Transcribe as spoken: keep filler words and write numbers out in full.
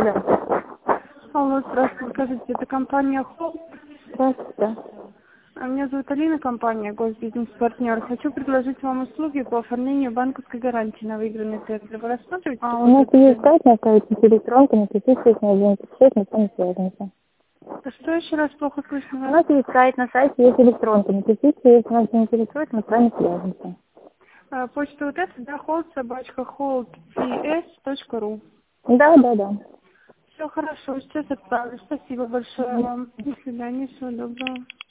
Да. Алло, здравствуйте, скажите, это компания Холл? Здравствуйте. А Меня зовут Алина, компания Госбизнес-партнер. Хочу предложить вам услуги по оформлению банковской гарантии на выигранный тендер. Вы рассматриваете? А у нас есть сайт, наставите электронку, напишитесь на один шесть, мы с вами свяжемся. А Что еще раз плохо слышно? У нас есть сайт, на сайте есть электронка, напишите, если вас не интересует, мы с вами свяжемся. А, почта вот эта, да, hold собачка hold точка ру. Да, да, да. Все хорошо, сейчас отправлю. Спасибо большое вам. До свидания, всего доброго.